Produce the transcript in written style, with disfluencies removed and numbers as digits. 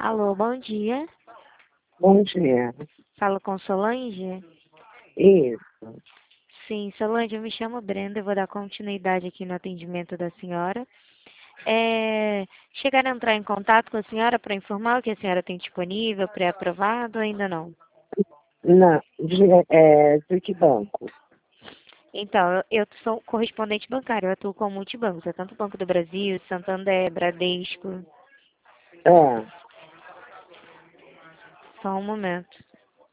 Alô, bom dia. Bom dia. Falo com Solange? Isso. Sim, Solange, eu me chamo Brenda, eu vou dar continuidade aqui no atendimento da senhora. Chegaram a entrar em contato com a senhora para informar o que a senhora tem disponível, pré-aprovado ou ainda não? Não, de que banco? Então, eu sou correspondente bancário, eu atuo com multibancos, é tanto Banco do Brasil, Santander, Bradesco. Ah, Só um momento.